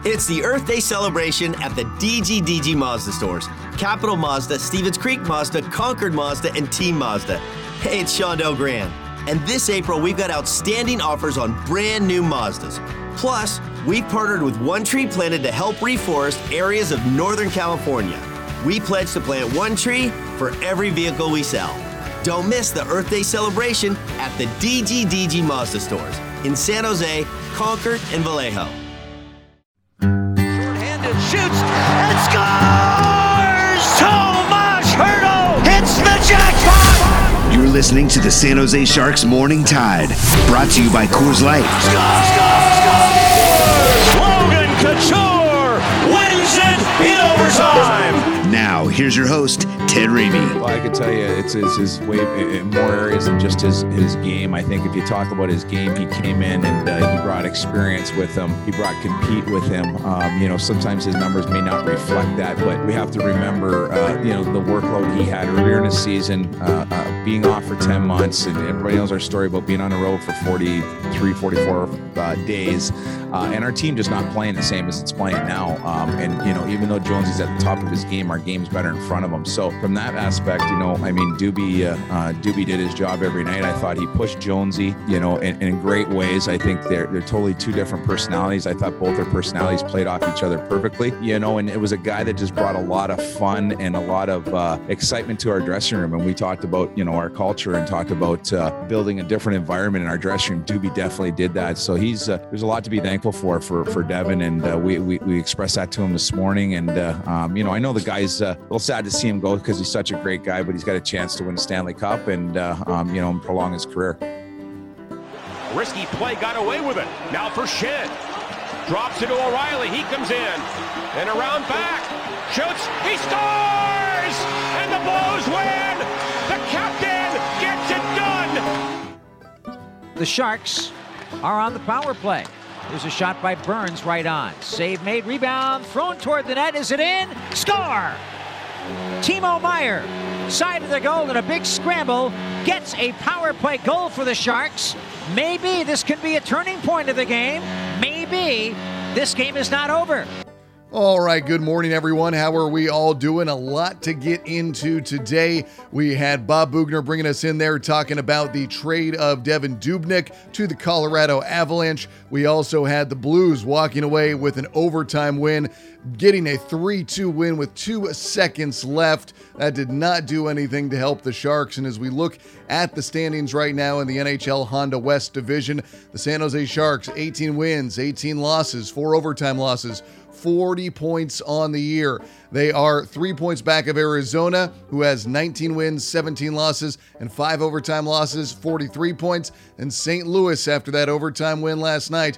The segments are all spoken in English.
It's the Earth Day celebration at the DGDG Mazda stores. Capital Mazda, Stevens Creek Mazda, Concord Mazda, and Team Mazda. Hey, it's Shondell Grand. And this April, we've got outstanding offers on brand new Mazdas. Plus, we've partnered with One Tree Planted to help reforest areas of Northern California. We pledge to plant one tree for every vehicle we sell. Don't miss the Earth Day celebration at the DGDG Mazda stores in San Jose, Concord, and Vallejo. Short-handed shoots and scores! Tomas Hertl hits the jackpot! You're listening to the San Jose Sharks Morning Tide, brought to you by Coors Light. Logan Couture wins it in overtime! Now, here's your host, Ted Ramey. Well, I can tell you it's his way in more areas than just his game. I think if you talk about his game, he came in and he brought experience with him. He brought compete with him. Sometimes his numbers may not reflect that, but we have to remember, the workload he had earlier in the season, being off for 10 months, and everybody knows our story about being on the road for 43, 44 days, and our team just not playing the same as it's playing now. Even though Jonesy's at the top of his game, our game's better in front of him. So from that aspect, Doobie did his job every night. I thought he pushed Jonesy, in great ways. I think they're totally two different personalities. I thought both their personalities played off each other perfectly, and it was a guy that just brought a lot of fun and a lot of excitement to our dressing room. And we talked about, our culture and talked about building a different environment in our dressing room. Doobie definitely did that. So there's a lot to be thankful for Devin, and we expressed that to him this morning. And I know the guy's a little sad to see him go because he's such a great guy, but he's got a chance to win a Stanley Cup and prolong his career. Risky play, got away with it. Now for Schenn. Drops it to O'Reilly. He comes in and around back. Shoots. He scores! And the Blues win! The captain gets it done! The Sharks are on the power play. There's a shot by Burns right on. Save made, rebound, thrown toward the net. Is it in? Score! Timo Meier, side of the goal in a big scramble, gets a power play goal for the Sharks. Maybe this could be a turning point of the game. Maybe this game is not over. All right, good morning, everyone. How are we all doing? A lot to get into today. We had Bob Boughner bringing us in there talking about the trade of Devan Dubnyk to the Colorado Avalanche. We also had the Blues walking away with an overtime win, getting a 3-2 win with 2 seconds left. That did not do anything to help the Sharks. And as we look at the standings right now in the NHL Honda West Division, the San Jose Sharks, 18 wins, 18 losses, 4 overtime losses, 40 points on the year. They are 3 points back of Arizona, who has 19 wins, 17 losses, and 5 overtime losses, 43 points. And St. Louis, after that overtime win last night,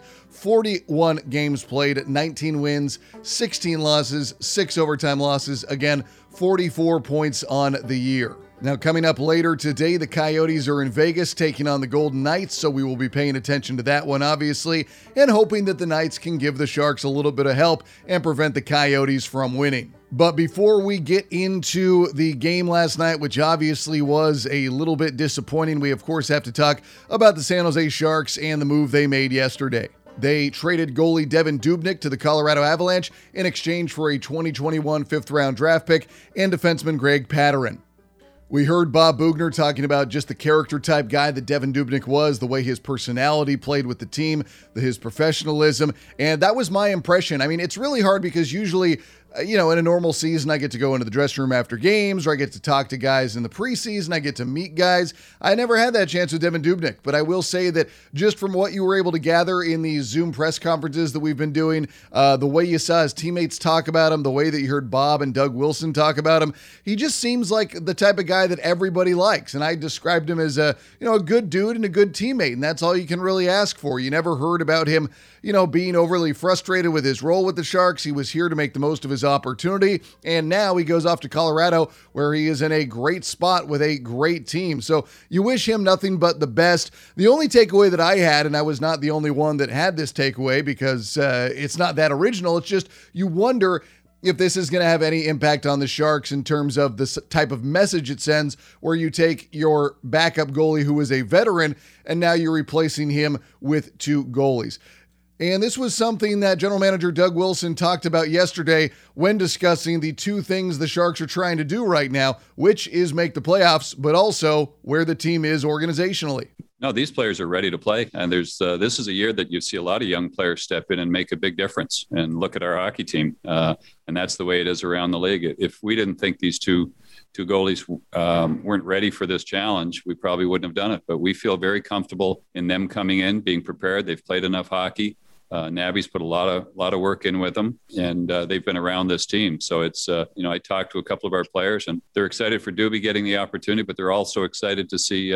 41 games played, 19 wins, 16 losses, 6 overtime losses. Again, 44 points on the year. Now, coming up later today, the Coyotes are in Vegas taking on the Golden Knights, so we will be paying attention to that one, obviously, and hoping that the Knights can give the Sharks a little bit of help and prevent the Coyotes from winning. But before we get into the game last night, which obviously was a little bit disappointing, we, of course, have to talk about the San Jose Sharks and the move they made yesterday. They traded goalie Devan Dubnyk to the Colorado Avalanche in exchange for a 2021 fifth-round draft pick and defenseman Greg Pateryn. We heard Bob Boughner talking about just the character type guy that Devan Dubnyk was, the way his personality played with the team, his professionalism, and that was my impression. I mean, it's really hard because usually, in a normal season, I get to go into the dressing room after games, or I get to talk to guys in the preseason, I get to meet guys. I never had that chance with Devan Dubnyk, but I will say that just from what you were able to gather in these Zoom press conferences that we've been doing, the way you saw his teammates talk about him, the way that you heard Bob and Doug Wilson talk about him, he just seems like the type of guy that everybody likes. And I described him as a good dude and a good teammate, and that's all you can really ask for. You never heard about him, being overly frustrated with his role with the Sharks. He was here to make the most of his opportunity, and now he goes off to Colorado, where he is in a great spot with a great team. So you wish him nothing but the best. The only takeaway that I had, and I was not the only one that had this takeaway because it's not that original, it's just you wonder if this is going to have any impact on the Sharks in terms of the type of message it sends, where you take your backup goalie who is a veteran and now you're replacing him with 2 goalies. And this was something that General Manager Doug Wilson talked about yesterday when discussing the two things the Sharks are trying to do right now, which is make the playoffs, but also where the team is organizationally. No, these players are ready to play. And this is a year that you see a lot of young players step in and make a big difference. And look at our hockey team. And that's the way it is around the league. If we didn't think these two goalies weren't ready for this challenge, we probably wouldn't have done it. But we feel very comfortable in them coming in, being prepared. They've played enough hockey. Naby's put a lot of work in with them, and they've been around this team. So it's, I talked to a couple of our players, and they're excited for Doobie getting the opportunity, but they're also excited to see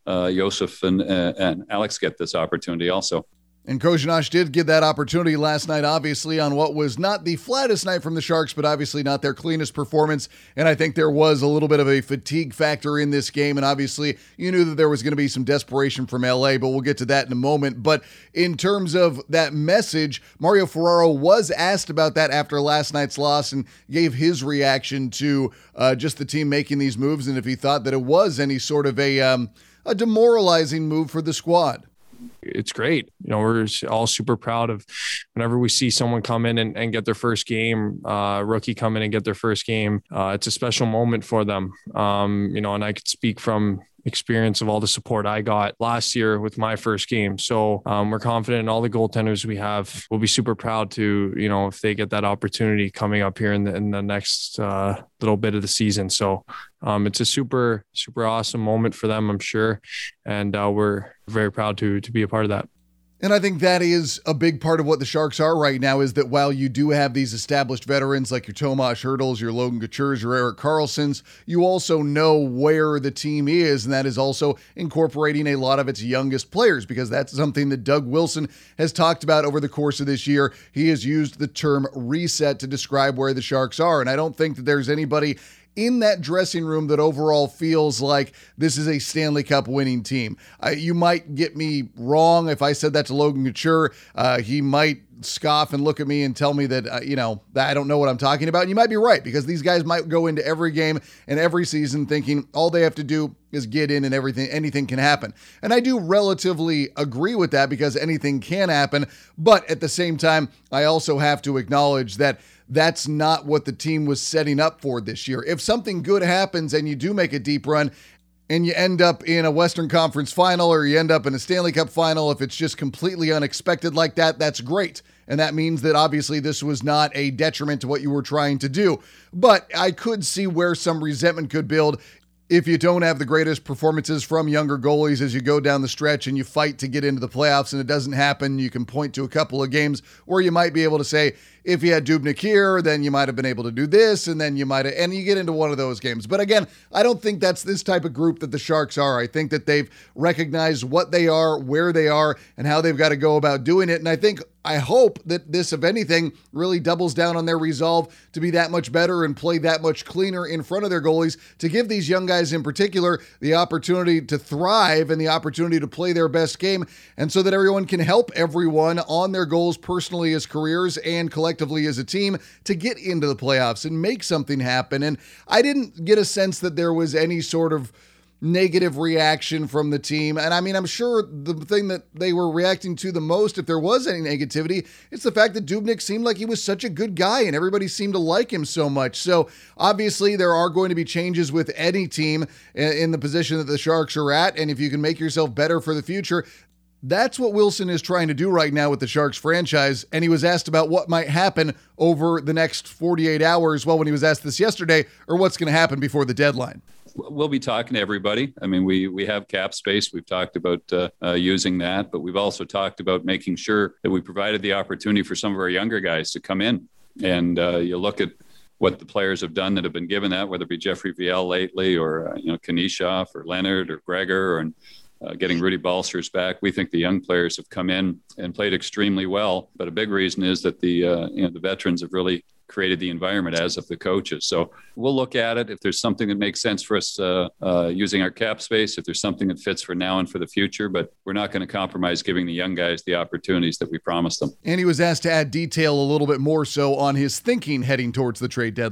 Josef and Alex get this opportunity also. And Kozhinosh did get that opportunity last night, obviously, on what was not the flattest night from the Sharks, but obviously not their cleanest performance. And I think there was a little bit of a fatigue factor in this game. And obviously, you knew that there was going to be some desperation from LA, but we'll get to that in a moment. But in terms of that message, Mario Ferraro was asked about that after last night's loss and gave his reaction to just the team making these moves and if he thought that it was any sort of a demoralizing move for the squad. It's great. We're all super proud of whenever we see someone come in and get their first game, rookie come in and get their first game. It's a special moment for them. And I could speak from experience of all the support I got last year with my first game. So we're confident in all the goaltenders we have. We'll be super proud to, if they get that opportunity coming up here in the next little bit of the season. So it's a super, super awesome moment for them, I'm sure. And we're very proud to be a part of that. And I think that is a big part of what the Sharks are right now, is that while you do have these established veterans like your Tomas Hertls, your Logan Couture, your Erik Karlssons, you also know where the team is, and that is also incorporating a lot of its youngest players, because that's something that Doug Wilson has talked about over the course of this year. He has used the term reset to describe where the Sharks are, and I don't think that there's anybody in that dressing room that overall feels like this is a Stanley Cup winning team. You might get me wrong if I said that to Logan Couture. He might scoff and look at me and tell me that, that I don't know what I'm talking about. And you might be right, because these guys might go into every game and every season thinking all they have to do is get in and anything can happen. And I do relatively agree with that, because anything can happen. But at the same time, I also have to acknowledge that that's not what the team was setting up for this year. If something good happens and you do make a deep run and you end up in a Western Conference final, or you end up in a Stanley Cup final, if it's just completely unexpected like that, that's great. And that means that obviously this was not a detriment to what you were trying to do. But I could see where some resentment could build if you don't have the greatest performances from younger goalies as you go down the stretch and you fight to get into the playoffs and it doesn't happen. You can point to a couple of games where you might be able to say, if you had Dubnyk here, then you might have been able to do this, and then you might have, and you get into one of those games. But again, I don't think that's this type of group that the Sharks are. I think that they've recognized what they are, where they are, and how they've got to go about doing it. And I hope that this, if anything, really doubles down on their resolve to be that much better and play that much cleaner in front of their goalies, to give these young guys in particular the opportunity to thrive and the opportunity to play their best game, and so that everyone can help everyone on their goals personally as careers and collectively as a team to get into the playoffs and make something happen. And I didn't get a sense that there was any sort of negative reaction from the team. And I mean, I'm sure the thing that they were reacting to the most, if there was any negativity, it's the fact that Dubnyk seemed like he was such a good guy and everybody seemed to like him so much. So obviously there are going to be changes with any team in the position that the Sharks are at. And if you can make yourself better for the future, that's what Wilson is trying to do right now with the Sharks franchise. And he was asked about what might happen over the next 48 hours. Well, when he was asked this yesterday, or what's going to happen before the deadline. We'll be talking to everybody. I mean, we have cap space. We've talked about using that, but we've also talked about making sure that we provided the opportunity for some of our younger guys to come in. And you look at what the players have done that have been given that, whether it be Jeffrey Viel lately, or Kanishov, or Leonard, or Gregor, or getting Rudy Balcers back. We think the young players have come in and played extremely well. But a big reason is that the veterans have really created the environment, as of the coaches. So we'll look at it. If there's something that makes sense for us using our cap space, if there's something that fits for now and for the future, but we're not going to compromise giving the young guys the opportunities that we promised them. And he was asked to add detail a little bit more so on his thinking heading towards the trade deadline.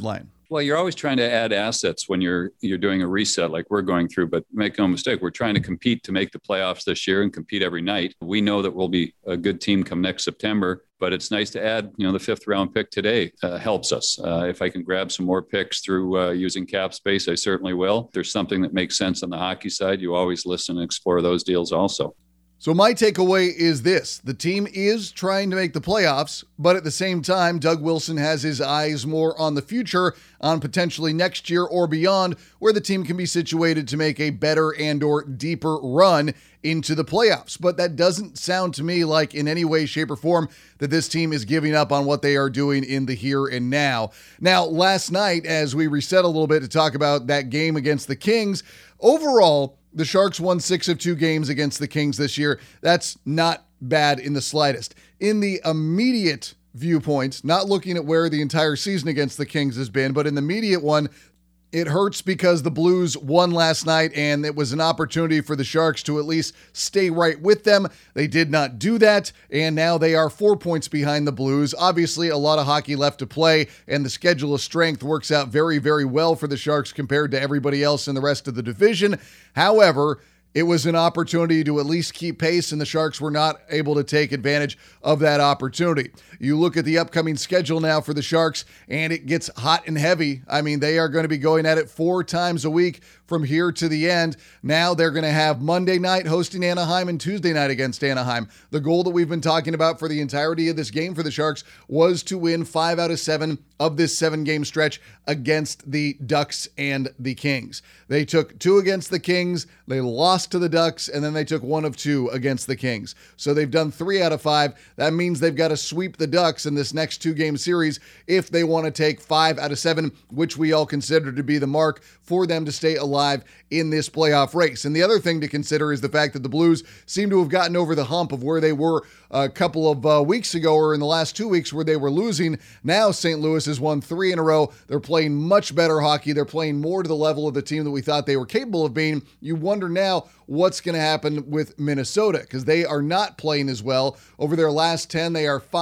Well, you're always trying to add assets when you're doing a reset like we're going through, but make no mistake, we're trying to compete to make the playoffs this year and compete every night. We know that we'll be a good team come next September, but it's nice to add, the 5th round pick today helps us. If I can grab some more picks through using cap space, I certainly will. If there's something that makes sense on the hockey side, you always listen and explore those deals also. So my takeaway is this. The team is trying to make the playoffs, but at the same time, Doug Wilson has his eyes more on the future, on potentially next year or beyond, where the team can be situated to make a better and or deeper run into the playoffs. But that doesn't sound to me like in any way, shape, or form that this team is giving up on what they are doing in the here and now. Now, last night, as we reset a little bit to talk about that game against the Kings, overall, the Sharks won 6 of 2 games against the Kings this year. That's not bad in the slightest. In the immediate viewpoint, not looking at where the entire season against the Kings has been, but in the immediate one, it hurts because the Blues won last night, and it was an opportunity for the Sharks to at least stay right with them. They did not do that, and now they are 4 points behind the Blues. Obviously, a lot of hockey left to play, and the schedule of strength works out very, very well for the Sharks compared to everybody else in the rest of the division. However, it was an opportunity to at least keep pace, and the Sharks were not able to take advantage of that opportunity. You look at the upcoming schedule now for the Sharks, and it gets hot and heavy. I mean, they are going to be going at it 4 times a week from here to the end. Now they're going to have Monday night hosting Anaheim and Tuesday night against Anaheim. The goal that we've been talking about for the entirety of this game for the Sharks was to win 5 out of 7 of this 7-game stretch against the Ducks and the Kings. They took 2 against the Kings, they lost to the Ducks, and then they took 1 of 2 against the Kings. So they've done 3 out of 5. That means they've got to sweep the Ducks in this next 2-game series if they want to take 5 out of 7, which we all consider to be the mark for them to stay alive in this playoff race. And the other thing to consider is the fact that the Blues seem to have gotten over the hump of where they were a couple of weeks ago, or in the last 2 weeks where they were losing. Now St. Louis has won 3 in a row. They're playing much better hockey. They're playing more to the level of the team that we thought they were capable of being. You wonder now what's going to happen with Minnesota, because they are not playing as well. Over their last 10, they are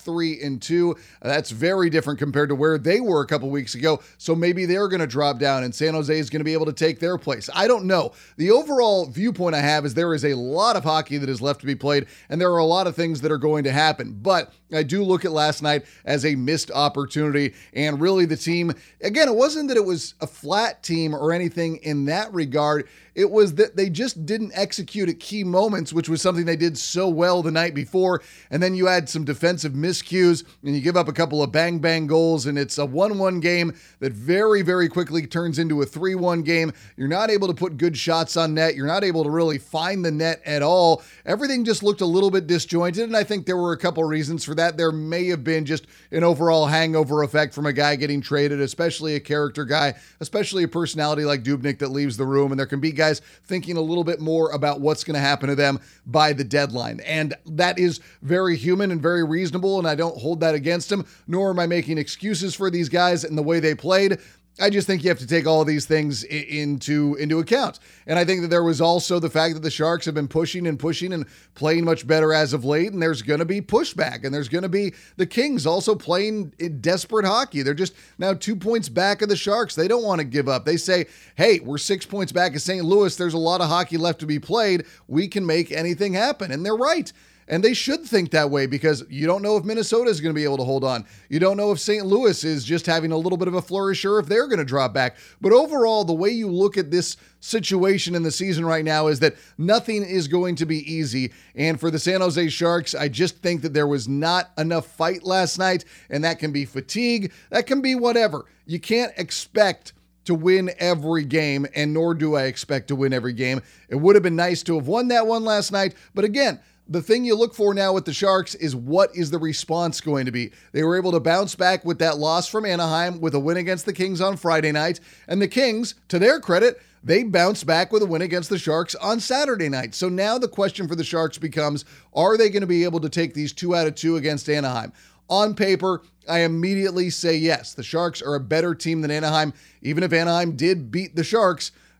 5-3-2. That's very different compared to where they were a couple weeks ago. So maybe they're going to drop down and San Jose is going to be able to take their place. I don't know. The overall viewpoint I have is there is a lot of hockey that is left to be played, and there are a lot of things that are going to happen. But I do look at last night as a missed opportunity, and really the team, again, it wasn't that it was a flat team or anything in that regard. It was that they just didn't execute at key moments, which was something they did so well the night before. And then you add some defensive miscues and you give up a couple of bang goals, and it's a 1-1 game that very, very quickly turns into a 3-1 game. You're not able to put good shots on net. You're not able to really find the net at all. Everything just looked a little bit disjointed, and I think there were a couple reasons for that. There may have been just an overall hangover effect from a guy getting traded, especially a character guy, especially a personality like Dubnyk that leaves the room, and there can be guys thinking a little bit more about what's going to happen to them by the deadline. And that is very human and very reasonable, and I don't hold that against him, nor am I making excuses for these guys and the way they played. I just think you have to take all of these things into account. And I think that there was also the fact that the Sharks have been pushing and playing much better as of late, and there's going to be pushback, and there's going to be the Kings also playing desperate hockey. They're just now 2 points back of the Sharks. They don't want to give up. They say, hey, we're 6 points back of St. Louis. There's a lot of hockey left to be played. We can make anything happen. And they're right. And they should think that way, because you don't know if Minnesota is going to be able to hold on. You don't know if St. Louis is just having a little bit of a flourish, or if they're going to drop back. But overall, the way you look at this situation in the season right now is that nothing is going to be easy. And for the San Jose Sharks, I just think that there was not enough fight last night, and that can be fatigue. That can be whatever. You can't expect to win every game, and nor do I expect to win every game. It would have been nice to have won that one last night, but again, the thing you look for now with the Sharks is what is the response going to be. They were able to bounce back with that loss from Anaheim with a win against the Kings on Friday night, and the Kings, to their credit, they bounced back with a win against the Sharks on Saturday night. So now the question for the Sharks becomes, are they going to be able to take these 2 out of 2 against Anaheim? On paper, I immediately say yes. The Sharks are a better team than Anaheim. Even if Anaheim did beat the Sharks,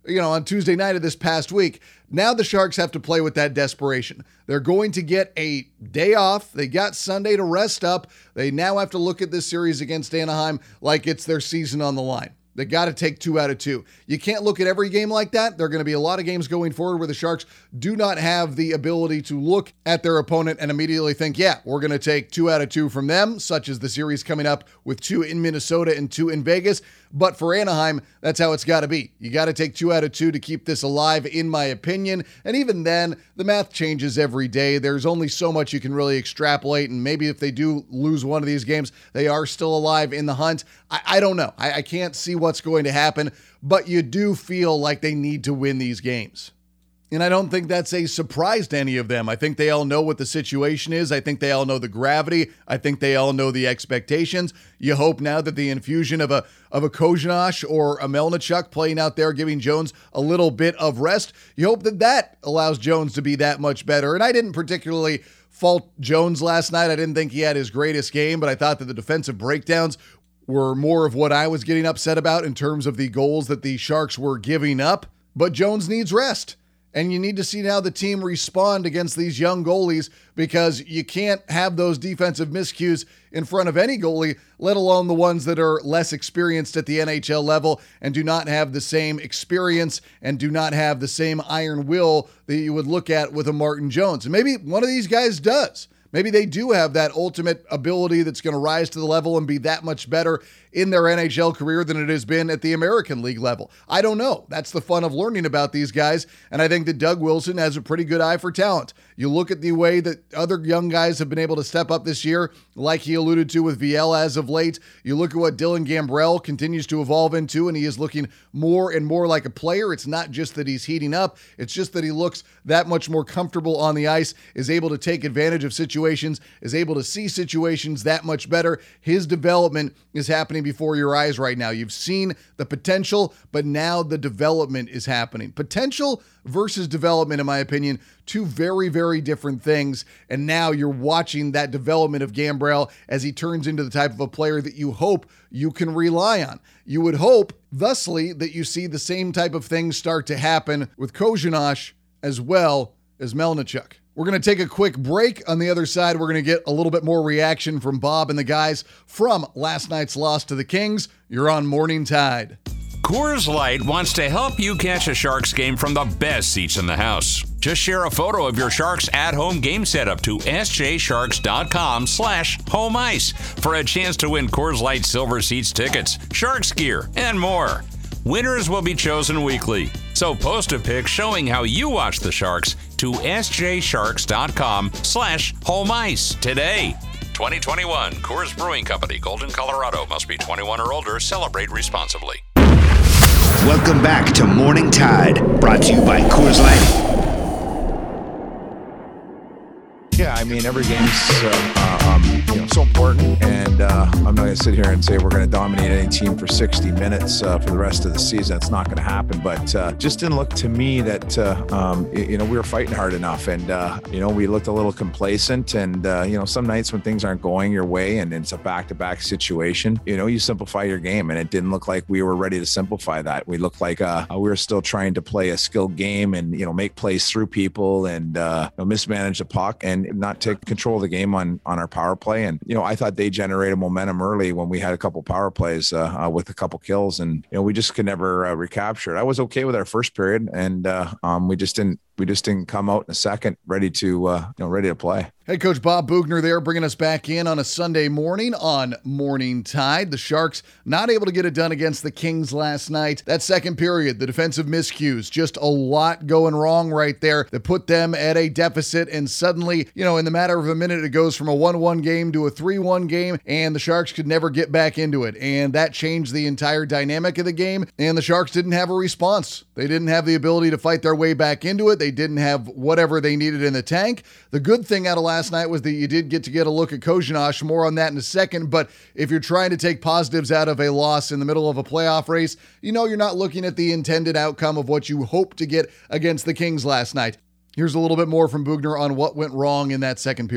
on Tuesday night of this past week. Now the Sharks have to play with that desperation. They're going to get a day off. They got Sunday to rest up. They now have to look at this series against Anaheim like it's their season on the line. They got to take 2 out of 2. You can't look at every game like that. There are going to be a lot of games going forward where the Sharks do not have the ability to look at their opponent and immediately think, yeah, we're going to take 2 out of 2 from them, such as the series coming up with 2 in Minnesota and 2 in Vegas. But for Anaheim, that's how it's got to be. You got to take 2 out of 2 to keep this alive, in my opinion. And even then, the math changes every day. There's only so much you can really extrapolate. And maybe if they do lose one of these games, they are still alive in the hunt. I don't know. I can't see what's going to happen. But you do feel like they need to win these games. And I don't think that's a surprise to any of them. I think they all know what the situation is. I think they all know the gravity. I think they all know the expectations. You hope now that the infusion of a Kozhinosh or a Melnichuk playing out there, giving Jones a little bit of rest, you hope that allows Jones to be that much better. And I didn't particularly fault Jones last night. I didn't think he had his greatest game, but I thought that the defensive breakdowns were more of what I was getting upset about in terms of the goals that the Sharks were giving up. But Jones needs rest. And you need to see now the team respond against these young goalies, because you can't have those defensive miscues in front of any goalie, let alone the ones that are less experienced at the NHL level and do not have the same experience and do not have the same iron will that you would look at with a Martin Jones. And maybe one of these guys does. Maybe they do have that ultimate ability that's going to rise to the level and be that much better in their NHL career than it has been at the American League level. I don't know. That's the fun of learning about these guys, and I think that Doug Wilson has a pretty good eye for talent. You look at the way that other young guys have been able to step up this year, like he alluded to with VL as of late. You look at what Dylan Gambrell continues to evolve into, and he is looking more and more like a player. It's not just that he's heating up. It's just that he looks that much more comfortable on the ice, is able to take advantage of situations, is able to see situations that much better. His development is happening before your eyes right now. You've seen the potential, but now the development is happening. Potential versus development, in my opinion, two very, very different things. And now you're watching that development of Gambrell as he turns into the type of a player that you hope you can rely on. You would hope, thusly, that you see the same type of things start to happen with Kozhinosh as well as Melnichuk. We're going to take a quick break. On the other side, we're going to get a little bit more reaction from Bob and the guys from last night's loss to the Kings. You're on Morning Tide. Coors Light wants to help you catch a Sharks game from the best seats in the house. Just share a photo of your Sharks at-home game setup to sjsharks.com/home ice for a chance to win Coors Light Silver Seats tickets, Sharks gear, and more. Winners will be chosen weekly. So post a pic showing how you watch the Sharks to sjsharks.com/home ice today. 2021 Coors Brewing Company, Golden, Colorado. Must be 21 or older. Celebrate responsibly. Welcome back to Morning Tide, brought to you by Coors Light. Yeah, I mean, every game's so important, and I'm not going to sit here and say we're going to dominate any team for 60 minutes for the rest of the season. That's not going to happen, but just didn't look to me that, we were fighting hard enough, and, we looked a little complacent, and, some nights when things aren't going your way and it's a back-to-back situation, you simplify your game, and it didn't look like we were ready to simplify that. We looked like we were still trying to play a skilled game and, make plays through people and mismanage the puck and not take control of the game on our power play. And, I thought they generated momentum early when we had a couple power plays with a couple kills, and, we just could never recapture it. I was okay with our first period, and we just didn't come out in a second ready to play. Head coach Bob Boughner there, bringing us back in on a Sunday morning on Morning Tide. The Sharks not able to get it done against the Kings last night. That second period, the defensive miscues, just a lot going wrong right there that put them at a deficit. And suddenly, in the matter of a minute, it goes from a 1-1 game to a 3-1 game, and the Sharks could never get back into it. And that changed the entire dynamic of the game. And the Sharks didn't have a response. They didn't have the ability to fight their way back into it. They didn't have whatever they needed in the tank. The good thing out of last night was that you did get to get a look at Kozhinosh. More on that in a second. But if you're trying to take positives out of a loss in the middle of a playoff race, you're not looking at the intended outcome of what you hope to get against the Kings last night. Here's a little bit more from Boughner on what went wrong in that second period.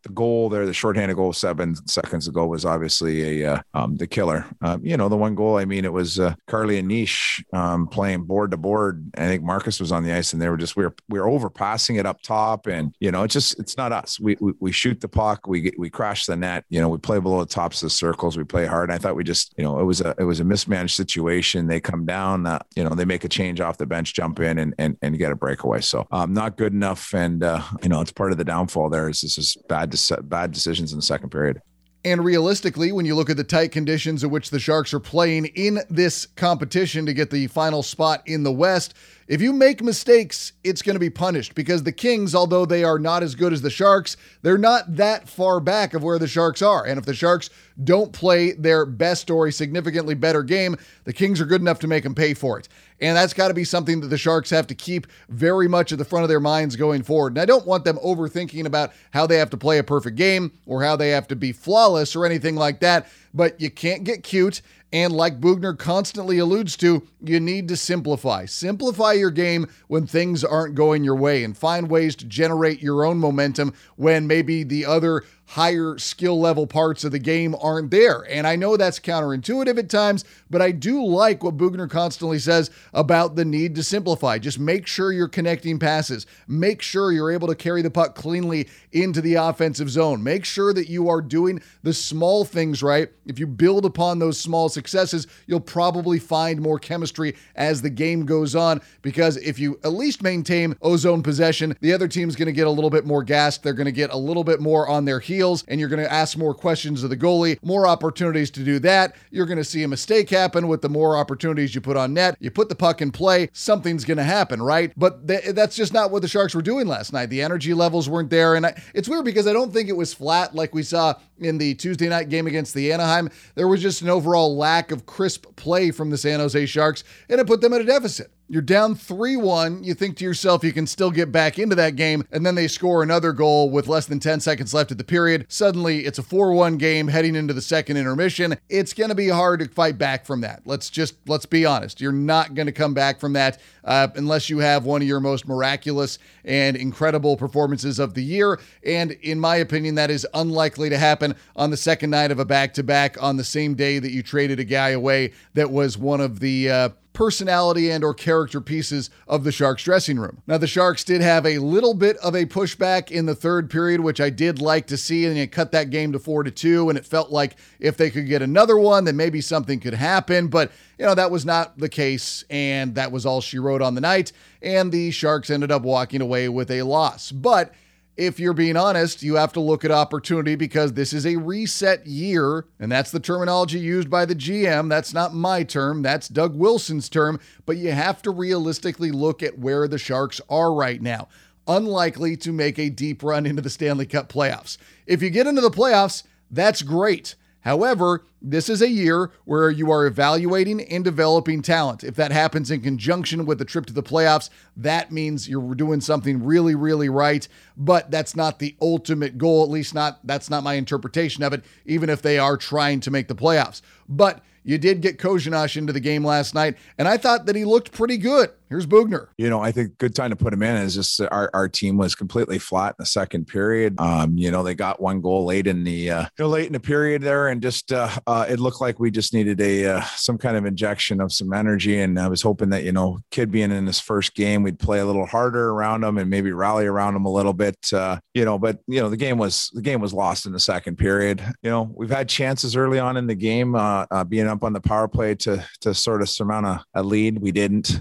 the goal there, the shorthanded goal 7 seconds ago was obviously the killer. The one goal, I mean, it was Carly and Niche playing board to board. I think Marcus was on the ice, and they were just we were overpassing it up top, and it's not us. We shoot the puck, we crash the net. We play below the tops of the circles, we play hard. And I thought we just it was a mismanaged situation. They come down, they make a change off the bench, jump in and get a breakaway. So not good enough, and it's part of the downfall there. Is just bad decisions in the second period. And realistically, when you look at the tight conditions in which the Sharks are playing in this competition to get the final spot in the West, if you make mistakes, it's going to be punished, because the Kings, although they are not as good as the Sharks, they're not that far back of where the Sharks are. And if the Sharks don't play their best or a significantly better game, the Kings are good enough to make them pay for it. And that's got to be something that the Sharks have to keep very much at the front of their minds going forward. And I don't want them overthinking about how they have to play a perfect game or how they have to be flawless or anything like that, but you can't get cute. And like Boughner constantly alludes to, you need to simplify. Simplify your game when things aren't going your way, and find ways to generate your own momentum when maybe the other higher skill level parts of the game aren't there. And I know that's counterintuitive at times, but I do like what Boughner constantly says about the need to simplify. Just make sure you're connecting passes. Make sure you're able to carry the puck cleanly into the offensive zone. Make sure that you are doing the small things right. If you build upon those small successes, you'll probably find more chemistry as the game goes on, because if you at least maintain ozone possession, the other team's going to get a little bit more gassed. They're going to get a little bit more on their heels, and you're going to ask more questions of the goalie, more opportunities to do that. You're going to see a mistake happen with the more opportunities you put on net. You put the puck in play, something's going to happen, right? But that's just not what the Sharks were doing last night. The energy levels weren't there, and it's weird because I don't think it was flat like we saw in the Tuesday night game against the Anaheim. There was just an overall lack of crisp play from the San Jose Sharks, and it put them at a deficit. You're down 3-1. You think to yourself you can still get back into that game, and then they score another goal with less than 10 seconds left at the period. Suddenly, it's a 4-1 game heading into the second intermission. It's going to be hard to fight back from that. Let's be honest. You're not going to come back from that unless you have one of your most miraculous and incredible performances of the year. And in my opinion, that is unlikely to happen on the second night of a back-to-back on the same day that you traded a guy away that was one of the personality and or character pieces of the Sharks dressing room. Now, the Sharks did have a little bit of a pushback in the third period, which I did like to see, and it cut that game to 4-2, and it felt like if they could get another one, then maybe something could happen, but that was not the case, and that was all she wrote on the night, and the Sharks ended up walking away with a loss. But if you're being honest, you have to look at opportunity, because this is a reset year, and that's the terminology used by the GM. That's not my term. That's Doug Wilson's term, but you have to realistically look at where the Sharks are right now. Unlikely to make a deep run into the Stanley Cup playoffs. If you get into the playoffs, that's great. However, this is a year where you are evaluating and developing talent. If that happens in conjunction with the trip to the playoffs, that means you're doing something really, really right. But that's not the ultimate goal, at least that's not my interpretation of it, even if they are trying to make the playoffs. But you did get Kozhinash into the game last night, and I thought that he looked pretty good. Here's Boughner. I think good time to put him in is just our team was completely flat in the second period. They got one goal late in the period there, and just it looked like we just needed some kind of injection of some energy. And I was hoping that Kid being in his first game, we'd play a little harder around him and maybe rally around him a little bit. But the game was lost in the second period. We've had chances early on in the game, being up on the power play to sort of surmount a lead. We didn't.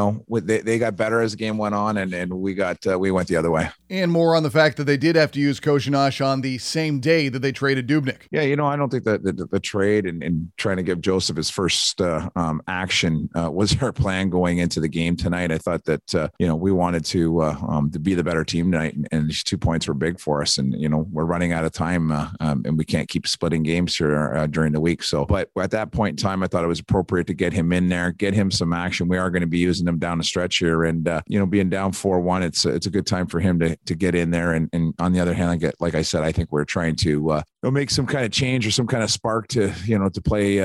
They got better as the game went on, and we went the other way. And more on the fact that they did have to use Kozhinash on the same day that they traded Dubnyk. Yeah, I don't think that the trade and trying to give Joseph his first action was our plan going into the game tonight. I thought that we wanted to be the better team tonight, and these 2 points were big for us. And we're running out of time, and we can't keep splitting games here during the week. So, but at that point in time, I thought it was appropriate to get him in there, get him some action. We are going to be using him down the stretch here. And, being down 4-1, it's a good time for him to get in there. And on the other hand, like I said, I think we're trying to make some kind of change or some kind of spark to play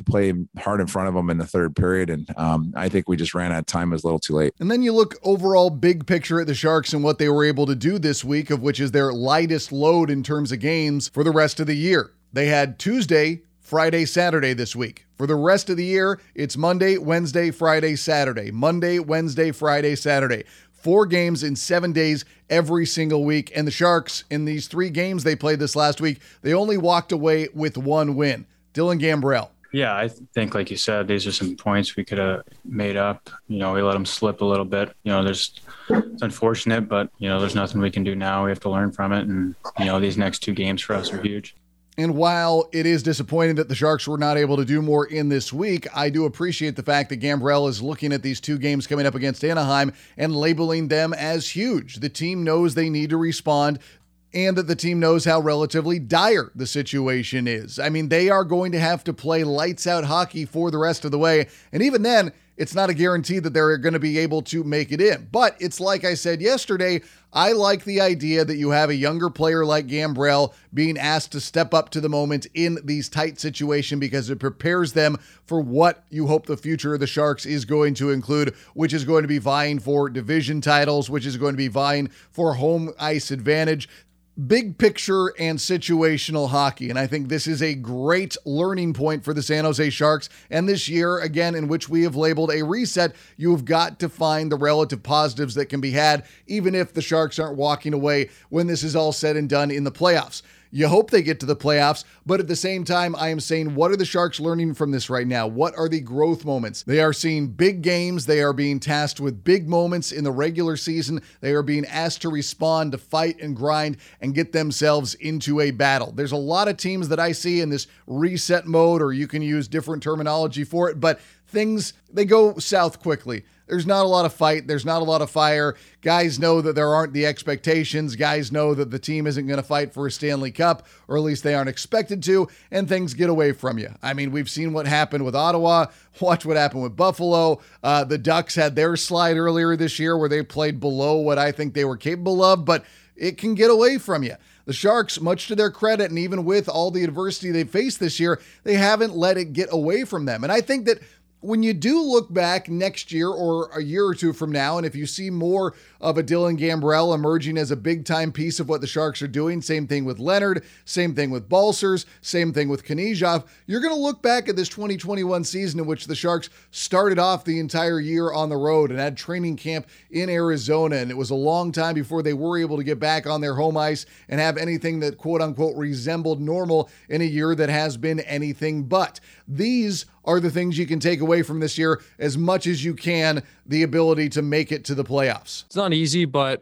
hard in front of them in the third period. And I think we just ran out of time. It was a little too late. And then you look overall big picture at the Sharks and what they were able to do this week, of which is their lightest load in terms of games for the rest of the year. They had Tuesday, Friday, Saturday this week. For the rest of the year, it's Monday, Wednesday, Friday, Saturday. Monday, Wednesday, Friday, Saturday. 4 games in 7 days every single week. And the Sharks, in these 3 games they played this last week, they only walked away with 1 win. Dylan Gambrell. Yeah, I think, like you said, these are some points we could have made up. We let them slip a little bit. It's unfortunate, but, there's nothing we can do now. We have to learn from it. And, these next 2 games for us are huge. And while it is disappointing that the Sharks were not able to do more in this week, I do appreciate the fact that Gambrell is looking at these 2 games coming up against Anaheim and labeling them as huge. The team knows they need to respond, and that the team knows how relatively dire the situation is. I mean, they are going to have to play lights out hockey for the rest of the way. And even then, it's not a guarantee that they're going to be able to make it in. But it's like I said yesterday, I like the idea that you have a younger player like Gambrell being asked to step up to the moment in these tight situations, because it prepares them for what you hope the future of the Sharks is going to include, which is going to be vying for division titles, which is going to be vying for home ice advantage. Big picture and situational hockey. And I think this is a great learning point for the San Jose Sharks. And this year, again, in which we have labeled a reset, you've got to find the relative positives that can be had, even if the Sharks aren't walking away when this is all said and done in the playoffs. You hope they get to the playoffs, but at the same time, I am saying, what are the Sharks learning from this right now? What are the growth moments? They are seeing big games. They are being tasked with big moments in the regular season. They are being asked to respond, to fight and grind and get themselves into a battle. There's a lot of teams that I see in this reset mode, or you can use different terminology for it, but things, they go south quickly. There's not a lot of fight. There's not a lot of fire. Guys know that there aren't the expectations. Guys know that the team isn't going to fight for a Stanley Cup, or at least they aren't expected to, and things get away from you. I mean, we've seen what happened with Ottawa. Watch what happened with Buffalo. The Ducks had their slide earlier this year where they played below what I think they were capable of, but it can get away from you. The Sharks, much to their credit, and even with all the adversity they faced this year, they haven't let it get away from them. And I think that when you do look back next year or a year or two from now, and if you see more of a Dylan Gambrell emerging as a big-time piece of what the Sharks are doing, same thing with Leonard, same thing with Balcers, same thing with Knyzhov, you're going to look back at this 2021 season in which the Sharks started off the entire year on the road and had training camp in Arizona, and it was a long time before they were able to get back on their home ice and have anything that quote-unquote resembled normal in a year that has been anything but. These are the things you can take away from this year as much as you can, the ability to make it to the playoffs. It's not easy, but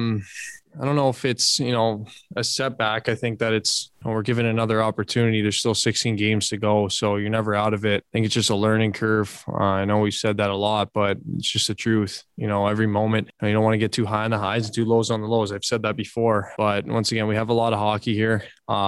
I don't know if it's, a setback. I think that it's, we're given another opportunity. There's still 16 games to go, so you're never out of it. I think it's just a learning curve. I know we've said that a lot, but it's just the truth. Every moment, you don't want to get too high on the highs and too lows on the lows. I've said that before, but once again, we have a lot of hockey here,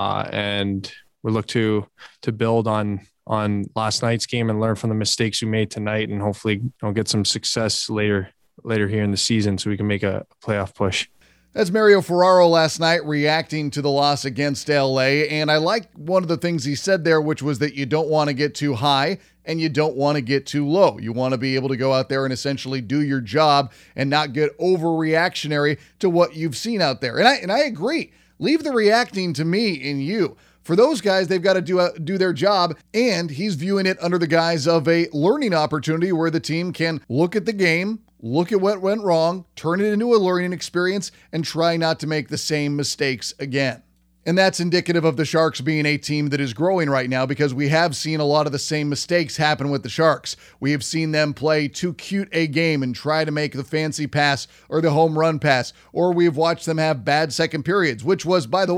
and we look to build on last night's game and learn from the mistakes we made tonight, and hopefully get some success later here in the season so we can make a playoff push. That's Mario Ferraro last night reacting to the loss against LA. And I like one of the things he said there, which was that you don't want to get too high and you don't want to get too low. You want to be able to go out there and essentially do your job and not get overreactionary to what you've seen out there. And I agree. Leave the reacting to me and you. For those guys, they've got to do their job, and he's viewing it under the guise of a learning opportunity where the team can look at the game, look at what went wrong, turn it into a learning experience, and try not to make the same mistakes again. And that's indicative of the Sharks being a team that is growing right now, because we have seen a lot of the same mistakes happen with the Sharks. We have seen them play too cute a game and try to make the fancy pass or the home run pass, or we've watched them have bad second periods, which was, by the way,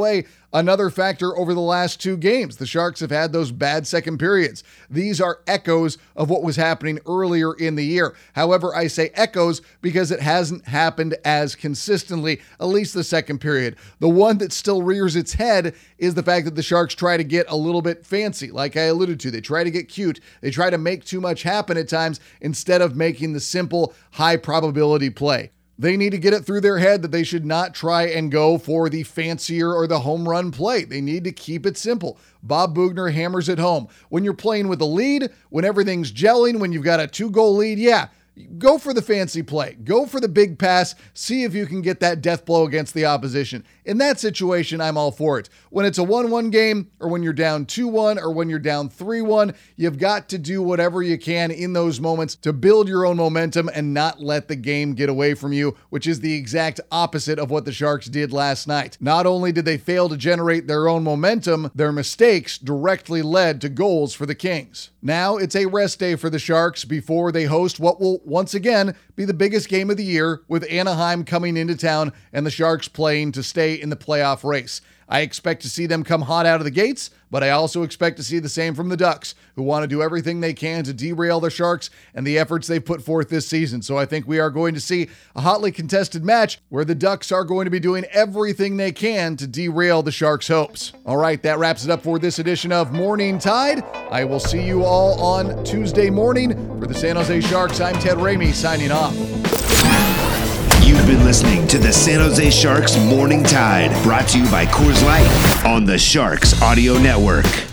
Another factor over the last 2 games, the Sharks have had those bad second periods. These are echoes of what was happening earlier in the year. However, I say echoes because it hasn't happened as consistently, at least the second period. The one that still rears its head is the fact that the Sharks try to get a little bit fancy, like I alluded to. They try to get cute. They try to make too much happen at times instead of making the simple, high probability play. They need to get it through their head that they should not try and go for the fancier or the home run play. They need to keep it simple. Bob Boughner hammers it home. When you're playing with a lead, when everything's gelling, when you've got a 2-goal lead, yeah, go for the fancy play. Go for the big pass. See if you can get that death blow against the opposition. In that situation, I'm all for it. When it's a 1-1 game, or when you're down 2-1, or when you're down 3-1, you've got to do whatever you can in those moments to build your own momentum and not let the game get away from you, which is the exact opposite of what the Sharks did last night. Not only did they fail to generate their own momentum, their mistakes directly led to goals for the Kings. Now it's a rest day for the Sharks before they host what will once again be the biggest game of the year, with Anaheim coming into town and the Sharks playing to stay in the playoff race. I expect to see them come hot out of the gates, but I also expect to see the same from the Ducks, who want to do everything they can to derail the Sharks and the efforts they've put forth this season. So I think we are going to see a hotly contested match where the Ducks are going to be doing everything they can to derail the Sharks' hopes. All right, that wraps it up for this edition of Morning Tide. I will see you all on Tuesday morning. For the San Jose Sharks, I'm Ted Ramey signing off. You've been listening to the San Jose Sharks Morning Tide, brought to you by Coors Light on the Sharks Audio Network.